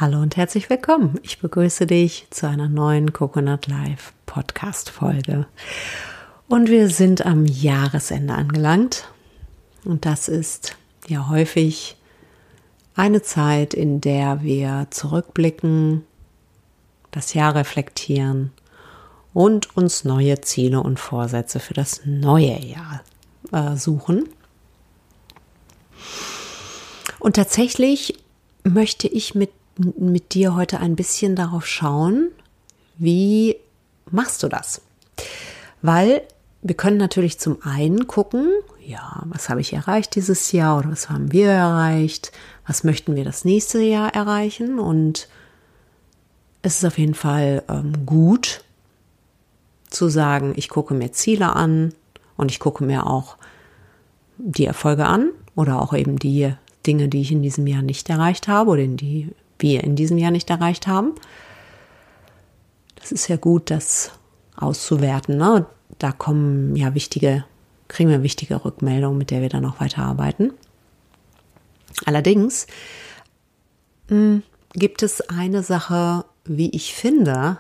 Hallo und herzlich willkommen. Ich begrüße dich zu einer neuen Coconut Life Podcast Folge. Und wir sind am Jahresende angelangt. Und das ist ja häufig eine Zeit, in der wir zurückblicken, das Jahr reflektieren und uns neue Ziele und Vorsätze für das neue Jahr suchen. Und tatsächlich möchte ich mit dir heute ein bisschen darauf schauen, wie machst du das? Weil wir können natürlich zum einen gucken, ja, was habe ich erreicht dieses Jahr oder was haben wir erreicht, was möchten wir das nächste Jahr erreichen, und es ist auf jeden Fall gut zu sagen, ich gucke mir Ziele an und ich gucke mir auch die Erfolge an oder auch eben die Dinge, die ich in diesem Jahr nicht erreicht habe oder die wir in diesem Jahr nicht erreicht haben. Das ist ja gut, das auszuwerten, ne? Da kriegen wir wichtige Rückmeldungen, mit der wir dann auch weiterarbeiten. Allerdings gibt es eine Sache, wie ich finde,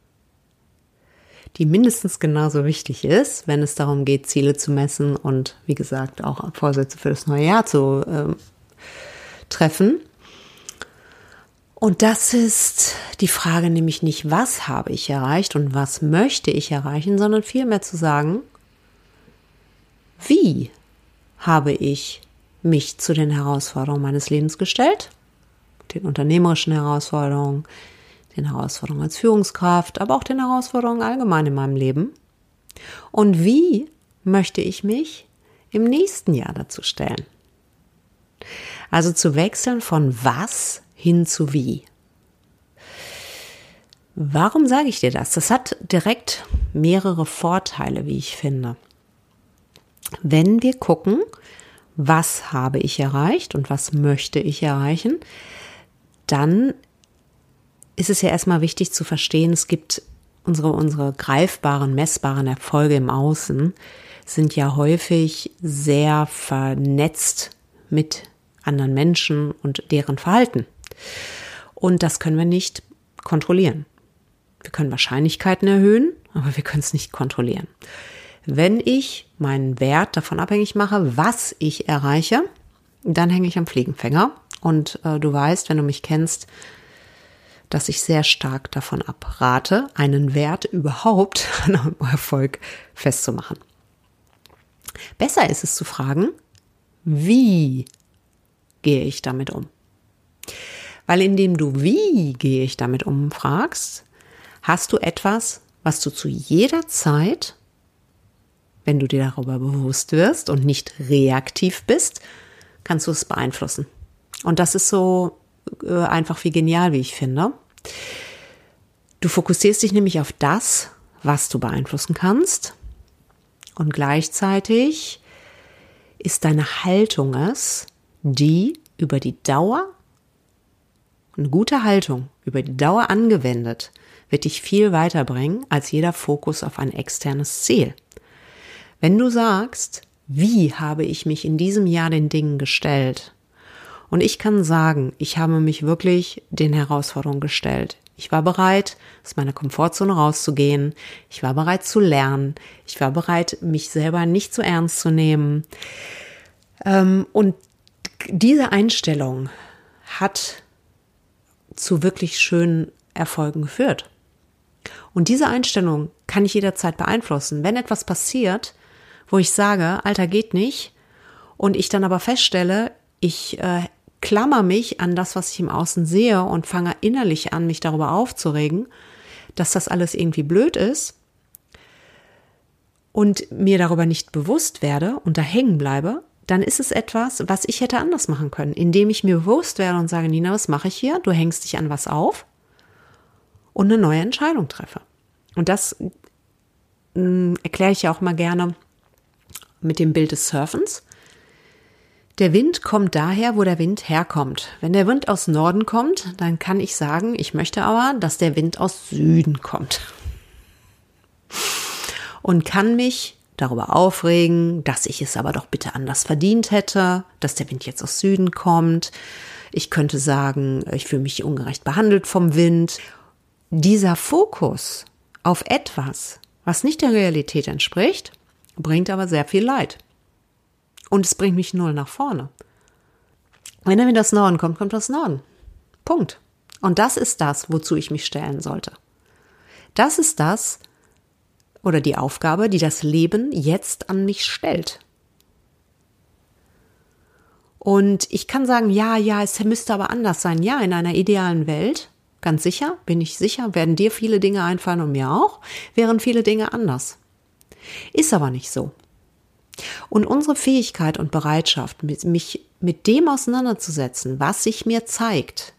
die mindestens genauso wichtig ist, wenn es darum geht, Ziele zu messen und, wie gesagt, auch Vorsätze für das neue Jahr zu treffen. Und das ist die Frage, nämlich nicht, was habe ich erreicht und was möchte ich erreichen, sondern vielmehr zu sagen, wie habe ich mich zu den Herausforderungen meines Lebens gestellt, den unternehmerischen Herausforderungen, den Herausforderungen als Führungskraft, aber auch den Herausforderungen allgemein in meinem Leben. Und wie möchte ich mich im nächsten Jahr dazu stellen? Also zu wechseln von was hin zu wie. Warum sage ich dir das? Das hat direkt mehrere Vorteile, wie ich finde. Wenn wir gucken, was habe ich erreicht und was möchte ich erreichen, dann ist es ja erstmal wichtig zu verstehen, es gibt unsere greifbaren, messbaren Erfolge im Außen sind ja häufig sehr vernetzt mit anderen Menschen und deren Verhalten. Und das können wir nicht kontrollieren. Wir können Wahrscheinlichkeiten erhöhen, aber wir können es nicht kontrollieren. Wenn ich meinen Wert davon abhängig mache, was ich erreiche, dann hänge ich am Fliegenfänger. Und du weißt, wenn du mich kennst, dass ich sehr stark davon abrate, einen Wert überhaupt an einem Erfolg festzumachen. Besser ist es zu fragen, wie gehe ich damit um? Weil indem du wie gehe ich damit um fragst, hast du etwas, was du zu jeder Zeit, wenn du dir darüber bewusst wirst und nicht reaktiv bist, kannst du es beeinflussen. Und das ist so einfach wie genial, wie ich finde. Du fokussierst dich nämlich auf das, was du beeinflussen kannst, und gleichzeitig ist deine Haltung es, die über die Dauer, eine gute Haltung über die Dauer angewendet, wird dich viel weiterbringen als jeder Fokus auf ein externes Ziel. Wenn du sagst, wie habe ich mich in diesem Jahr den Dingen gestellt? Und ich kann sagen, ich habe mich wirklich den Herausforderungen gestellt. Ich war bereit, aus meiner Komfortzone rauszugehen. Ich war bereit zu lernen. Ich war bereit, mich selber nicht so ernst zu nehmen. Und diese Einstellung hat zu wirklich schönen Erfolgen geführt. Und diese Einstellung kann ich jederzeit beeinflussen. Wenn etwas passiert, wo ich sage, Alter, geht nicht, und ich dann aber feststelle, ich klammer mich an das, was ich im Außen sehe, und fange innerlich an, mich darüber aufzuregen, dass das alles irgendwie blöd ist, und mir darüber nicht bewusst werde und da hängen bleibe, dann ist es etwas, was ich hätte anders machen können, indem ich mir bewusst werde und sage, Nina, was mache ich hier? Du hängst dich an was auf, und eine neue Entscheidung treffe. Und das erkläre ich ja auch mal gerne mit dem Bild des Surfens. Der Wind kommt daher, wo der Wind herkommt. Wenn der Wind aus Norden kommt, dann kann ich sagen, ich möchte aber, dass der Wind aus Süden kommt. Und kann mich darüber aufregen, dass ich es aber doch bitte anders verdient hätte, dass der Wind jetzt aus Süden kommt. Ich könnte sagen, ich fühle mich ungerecht behandelt vom Wind. Dieser Fokus auf etwas, was nicht der Realität entspricht, bringt aber sehr viel Leid. Und es bringt mich null nach vorne. Wenn der Wind aus Norden kommt, kommt aus Norden. Punkt. Und das ist das, wozu ich mich stellen sollte. Das ist das oder die Aufgabe, die das Leben jetzt an mich stellt. Und ich kann sagen, ja, es müsste aber anders sein. Ja, in einer idealen Welt, ganz sicher, bin ich sicher, werden dir viele Dinge einfallen und mir auch, wären viele Dinge anders. Ist aber nicht so. Und unsere Fähigkeit und Bereitschaft, mich mit dem auseinanderzusetzen, was sich mir zeigt,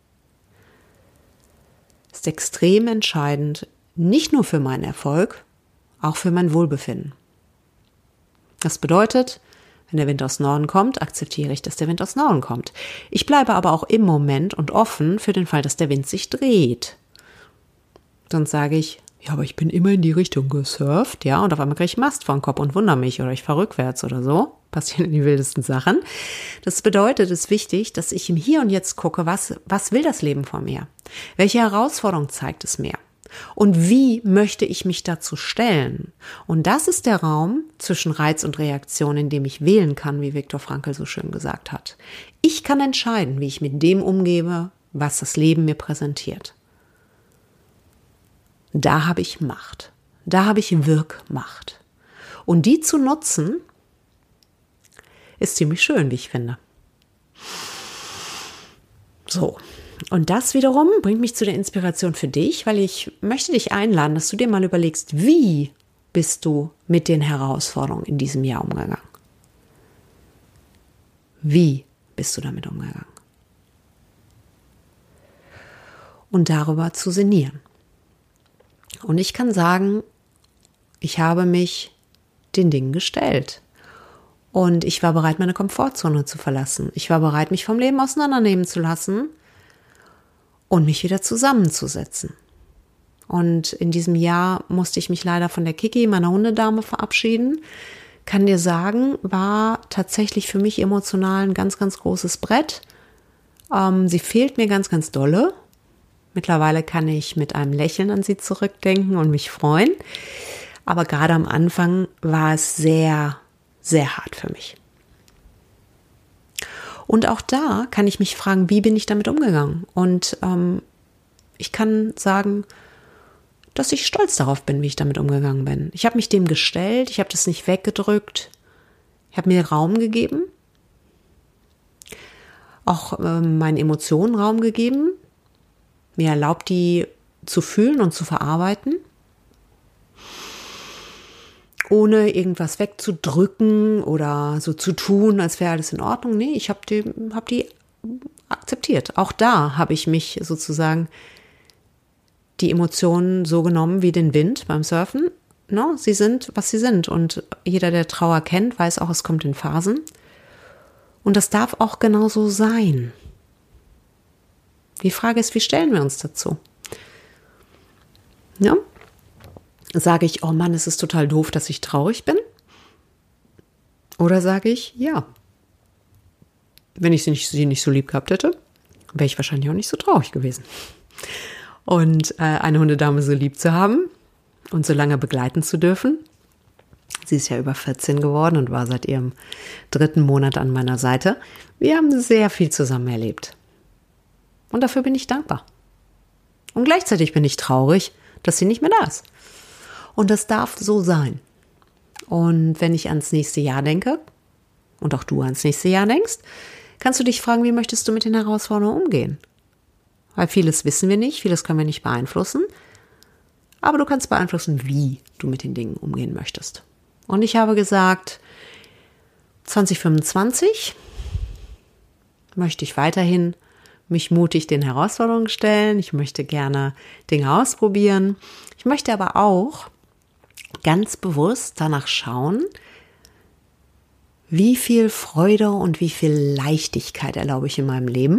ist extrem entscheidend, nicht nur für meinen Erfolg, auch für mein Wohlbefinden. Das bedeutet, wenn der Wind aus Norden kommt, akzeptiere ich, dass der Wind aus Norden kommt. Ich bleibe aber auch im Moment und offen für den Fall, dass der Wind sich dreht. Sonst sage ich, ja, aber ich bin immer in die Richtung gesurft, ja, und auf einmal kriege ich Mast vor den Kopf und wundere mich oder ich fahre rückwärts oder so. Passieren die wildesten Sachen. Das bedeutet, es ist wichtig, dass ich im Hier und Jetzt gucke, was will das Leben von mir? Welche Herausforderung zeigt es mir? Und wie möchte ich mich dazu stellen? Und das ist der Raum zwischen Reiz und Reaktion, in dem ich wählen kann, wie Viktor Frankl so schön gesagt hat. Ich kann entscheiden, wie ich mit dem umgehe, was das Leben mir präsentiert. Da habe ich Macht. Da habe ich Wirkmacht. Und die zu nutzen, ist ziemlich schön, wie ich finde. So. Und das wiederum bringt mich zu der Inspiration für dich, weil ich möchte dich einladen, dass du dir mal überlegst, wie bist du mit den Herausforderungen in diesem Jahr umgegangen? Wie bist du damit umgegangen? Und darüber zu sinnieren. Und ich kann sagen, ich habe mich den Dingen gestellt. Und ich war bereit, meine Komfortzone zu verlassen. Ich war bereit, mich vom Leben auseinandernehmen zu lassen und mich wieder zusammenzusetzen. Und in diesem Jahr musste ich mich leider von der Kiki, meiner Hundedame, verabschieden. Kann dir sagen, war tatsächlich für mich emotional ein ganz, ganz großes Brett. Sie fehlt mir ganz, ganz dolle. Mittlerweile kann ich mit einem Lächeln an sie zurückdenken und mich freuen. Aber gerade am Anfang war es sehr, sehr hart für mich. Und auch da kann ich mich fragen, wie bin ich damit umgegangen? Und ich kann sagen, dass ich stolz darauf bin, wie ich damit umgegangen bin. Ich habe mich dem gestellt, ich habe das nicht weggedrückt, ich habe mir Raum gegeben, auch meinen Emotionen Raum gegeben, mir erlaubt, die zu fühlen und zu verarbeiten, ohne irgendwas wegzudrücken oder so zu tun, als wäre alles in Ordnung. Nee, ich habe die akzeptiert. Auch da habe ich mich sozusagen die Emotionen so genommen wie den Wind beim Surfen. No, sie sind, was sie sind. Und jeder, der Trauer kennt, weiß auch, es kommt in Phasen. Und das darf auch genauso sein. Die Frage ist, wie stellen wir uns dazu? Ja? Sage ich, oh Mann, es ist total doof, dass ich traurig bin? Oder sage ich, ja, wenn ich sie nicht so lieb gehabt hätte, wäre ich wahrscheinlich auch nicht so traurig gewesen. Und eine Hundedame so lieb zu haben und so lange begleiten zu dürfen. Sie ist ja über 14 geworden und war seit ihrem 3. Monat an meiner Seite. Wir haben sehr viel zusammen erlebt. Und dafür bin ich dankbar. Und gleichzeitig bin ich traurig, dass sie nicht mehr da ist. Und das darf so sein. Und wenn ich ans nächste Jahr denke und auch du ans nächste Jahr denkst, kannst du dich fragen, wie möchtest du mit den Herausforderungen umgehen? Weil vieles wissen wir nicht, vieles können wir nicht beeinflussen. Aber du kannst beeinflussen, wie du mit den Dingen umgehen möchtest. Und ich habe gesagt, 2025 möchte ich weiterhin mich mutig den Herausforderungen stellen. Ich möchte gerne Dinge ausprobieren. Ich möchte aber auch ganz bewusst danach schauen, wie viel Freude und wie viel Leichtigkeit erlaube ich in meinem Leben.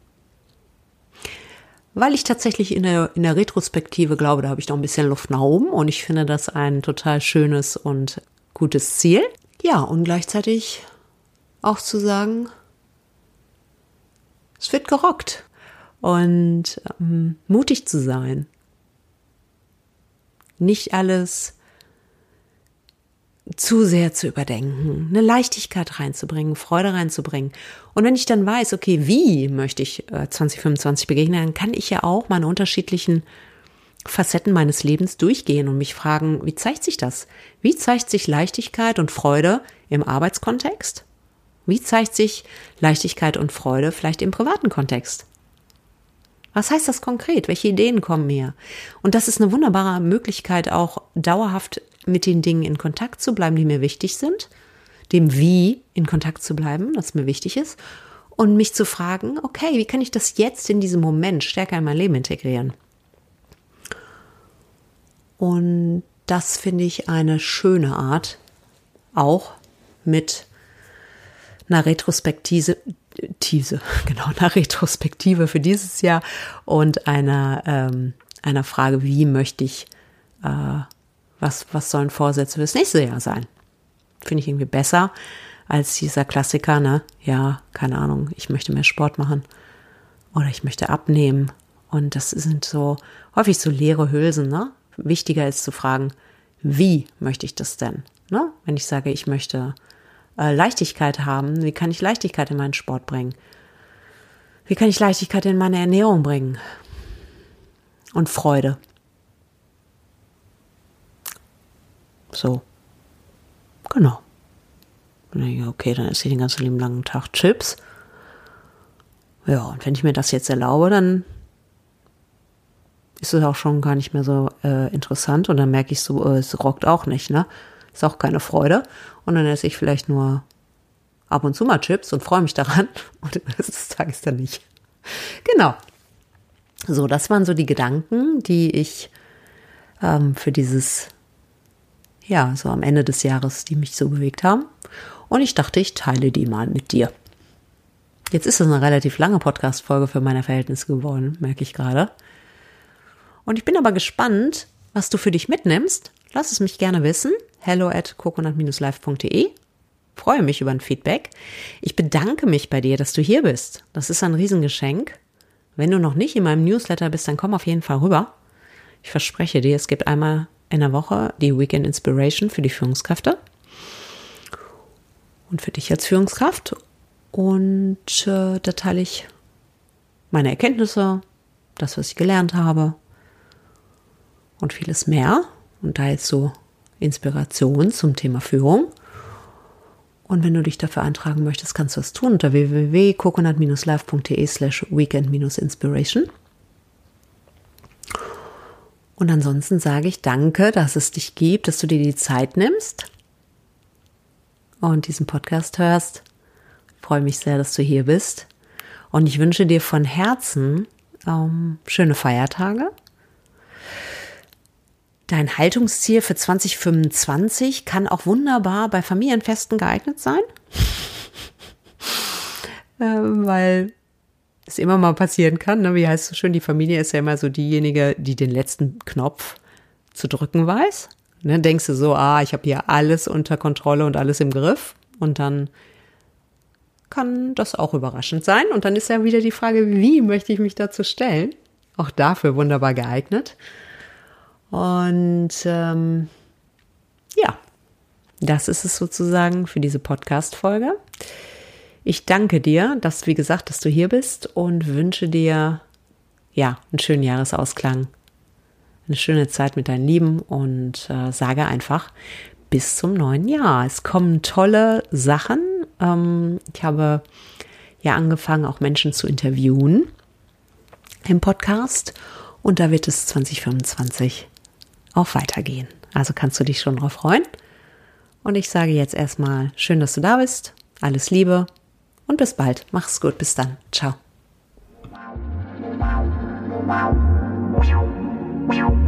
Weil ich tatsächlich in der Retrospektive glaube, da habe ich noch ein bisschen Luft nach oben und ich finde das ein total schönes und gutes Ziel. Ja, und gleichzeitig auch zu sagen, Es wird gerockt. Und mutig zu sein. Nicht alles zu sehr zu überdenken, eine Leichtigkeit reinzubringen, Freude reinzubringen. Und wenn ich dann weiß, okay, wie möchte ich 2025 begegnen, dann kann ich ja auch meine unterschiedlichen Facetten meines Lebens durchgehen und mich fragen, wie zeigt sich das? Wie zeigt sich Leichtigkeit und Freude im Arbeitskontext? Wie zeigt sich Leichtigkeit und Freude vielleicht im privaten Kontext? Was heißt das konkret? Welche Ideen kommen mir? Und das ist eine wunderbare Möglichkeit, auch dauerhaft mit den Dingen in Kontakt zu bleiben, die mir wichtig sind, dem Wie in Kontakt zu bleiben, das mir wichtig ist, und mich zu fragen, okay, wie kann ich das jetzt in diesem Moment stärker in mein Leben integrieren? Und das finde ich eine schöne Art, auch mit einer Retrospektive für dieses Jahr und einer Frage, wie möchte ich, was sollen Vorsätze fürs nächste Jahr sein? Finde ich irgendwie besser als dieser Klassiker, ne? Ja, keine Ahnung, ich möchte mehr Sport machen oder ich möchte abnehmen. Und das sind so häufig so leere Hülsen, ne? Wichtiger ist zu fragen, wie möchte ich das denn? Ne? Wenn ich sage, ich möchte Leichtigkeit haben, wie kann ich Leichtigkeit in meinen Sport bringen? Wie kann ich Leichtigkeit in meine Ernährung bringen? Und Freude. So. Genau. Okay, dann esse ich den ganzen lieben langen Tag Chips. Ja, und wenn ich mir das jetzt erlaube, dann ist es auch schon gar nicht mehr so interessant. Und dann merke ich so, es rockt auch nicht, ne? Ist auch keine Freude. Und dann esse ich vielleicht nur ab und zu mal Chips und freue mich daran. Und den Rest des Tages dann nicht. Genau. So, das waren so die Gedanken, die ich für dieses, ja, so am Ende des Jahres, die mich so bewegt haben. Und ich dachte, ich teile die mal mit dir. Jetzt ist es eine relativ lange Podcast-Folge für meine Verhältnisse geworden, merke ich gerade. Und ich bin aber gespannt, was du für dich mitnimmst. Lass es mich gerne wissen. hello@coconut-life.de. Freue mich über ein Feedback. Ich bedanke mich bei dir, dass du hier bist. Das ist ein Riesengeschenk. Wenn du noch nicht in meinem Newsletter bist, dann komm auf jeden Fall rüber. Ich verspreche dir, es gibt einmal in der Woche die Weekend Inspiration für die Führungskräfte und für dich als Führungskraft. Und da teile ich meine Erkenntnisse, das, was ich gelernt habe und vieles mehr. Und da jetzt so Inspiration zum Thema Führung. Und wenn du dich dafür eintragen möchtest, kannst du das tun unter www.coconut-life.de/weekend-inspiration. Und ansonsten sage ich danke, dass es dich gibt, dass du dir die Zeit nimmst und diesen Podcast hörst. Ich freue mich sehr, dass du hier bist. Und ich wünsche dir von Herzen schöne Feiertage. Dein Haltungsziel für 2025 kann auch wunderbar bei Familienfesten geeignet sein, weil es immer mal passieren kann, ne? Wie heißt es so schön, die Familie ist ja immer so diejenige, die den letzten Knopf zu drücken weiß. Ne? Denkst du so, ich habe hier alles unter Kontrolle und alles im Griff, und dann kann das auch überraschend sein. Und dann ist ja wieder die Frage, wie möchte ich mich dazu stellen? Auch dafür wunderbar geeignet. Und ja, das ist es sozusagen für diese Podcast-Folge. Ich danke dir, dass du hier bist, und wünsche dir ja einen schönen Jahresausklang, eine schöne Zeit mit deinen Lieben, und sage einfach bis zum neuen Jahr. Es kommen tolle Sachen. Ich habe ja angefangen, auch Menschen zu interviewen im Podcast, und da wird es 2025 auch weitergehen. Also kannst du dich schon drauf freuen. Und ich sage jetzt erstmal, schön, dass du da bist. Alles Liebe und bis bald. Mach's gut, bis dann. Ciao.